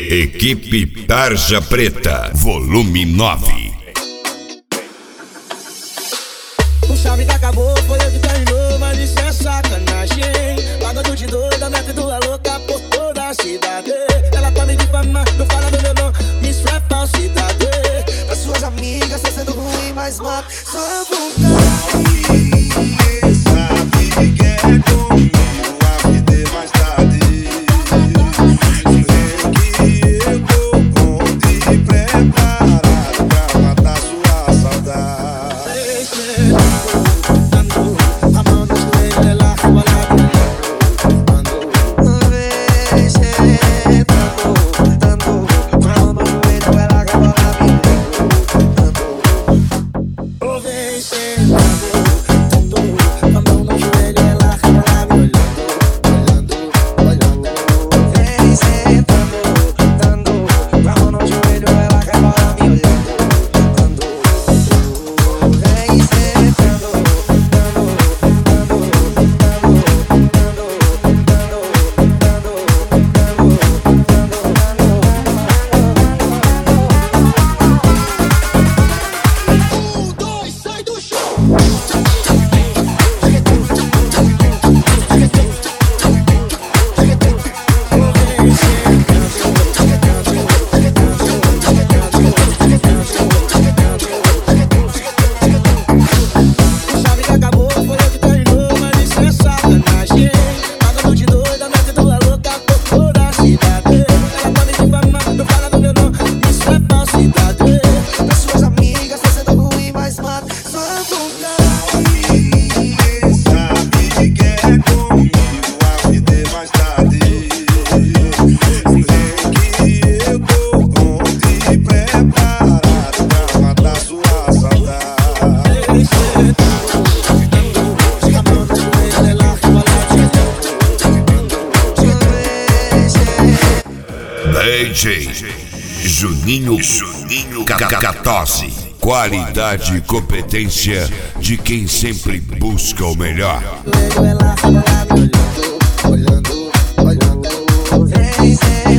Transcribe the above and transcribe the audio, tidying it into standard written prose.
Equipe Tarja Preta, volume 9. O chave que acabou, foi eu que terminou, mas isso é sacanagem. Pagando de doida, metendo a louca por toda a cidade. Ela tá me difamando, fala do meu nome, isso é falsidade. Pra suas amigas tá sendo ruim, mas mata sua vontade. Sabe que é comigo, a vida é mais tarde. Sei que eu tô pronto e preparado pra matar sua saudade. DJ Juninho Catose. Qualidade e competência de quem sempre busca o melhor. Olhando, olhando, olhando, olhando.